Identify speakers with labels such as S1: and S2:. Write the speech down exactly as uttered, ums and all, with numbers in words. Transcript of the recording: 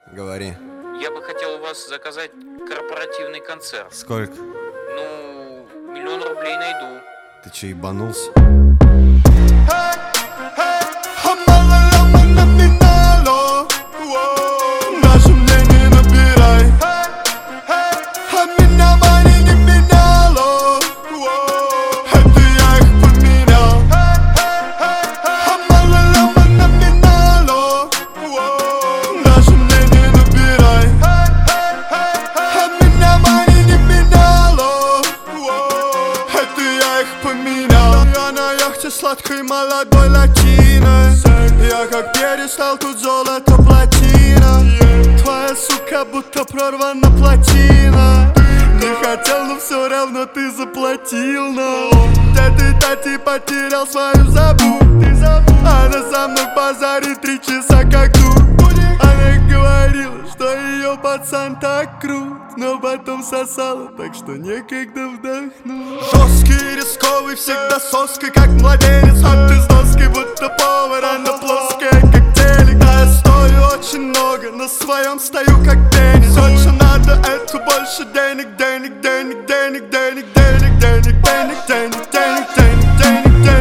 S1: Говори.
S2: Я бы хотел у вас заказать корпоративный концерт.
S1: Сколько?
S2: Ну, миллион рублей найду.
S1: Ты че, ебанулся?
S3: Наше мнение набирай. А меня мани не меняло. Это я их поменял. А мало ляма номинало. Наше мнение набирай. А меня мани не меняло. Это я их поменял. Я на яхте сладкой молодой латиной. Я как перестал, тут золото плотина. Твоя сука будто прорвана плотина. Не хотел, но все равно ты заплатил, но да ты-то ты потерял свою забудь. Она за мной в базаре три часа как тут. Она говорила, что ее пацан так крут, но потом сосала, так что некогда вдохнуть. Жесткий, рисковый, всегда соской, как младенец. А ты с доской, будто повар, она плоская, как телек. Да, я стою очень много, на своем стою, как теннис. Все, что надо, это больше денег, денег, денег, денег, денег, денег, денег, денег, денег, денег, денег, денег, денег.